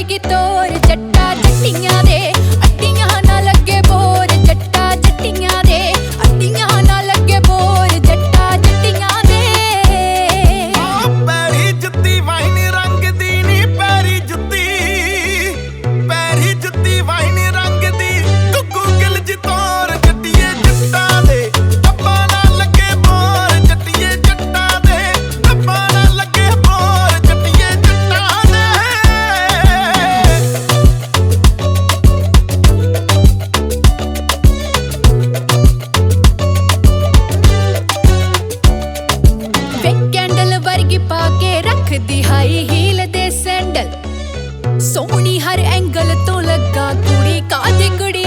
ਵਰਗੀ ਤੋਰ ਜੱਟਾ ਜੱਟੀਆਂ ਦੇ ਅੱਡੀਆਂ ਨਾ ਲੱਗੇ ਬੋਰ ਜੱਟਾ ਜੱਟੀਆਂ ਦੇ ਅੱਡੀਆਂ ਨਾ ਲੱਗੇ ਬੋਰ ਜੱਟਾ ਜੱਟੀਆਂ ਦੇ ਪੈਰੀ ਜੁੱਤੀ ਵਾਈਨ ਰੰਗ ਦੀ ਨੀ ਪੈਰੀ ਜੁੱਤੀ ਵਾਈਨ ਰੰਗ ਦੀ ਕੁੱਕੂ ਗਿਲ ਜੀ ਤੋਰ ਜੱਟੀਏ ਜੱਟਾਂ ਦੇ ਡੱਬਾ ਨਾ ਲੱਗੇ ਬੋਰ ਜੱਟੀਏ ਜੱਟਾਂ ਦੇ ਡੱਬਾ ਨਾ ਲੱਗੇ ਬੋਰ ਜੱਟੀਏ ਜੱਟਾਂ ਦੇ ਵੇ ਕੈਂਡਲ ਵਰਗੀ ਪਾ ਕੇ ਰੱਖਦੀ ਹਾਈ ਹੀਲ ਦੇ ਸੈਂਡਲ ਸੋਹਣੀ ਹਰ ਐਂਗਲ ਤੋਂ ਲੱਗਾ ਕੁੜੀ ਕਾਦੀ ਕੁੜੀ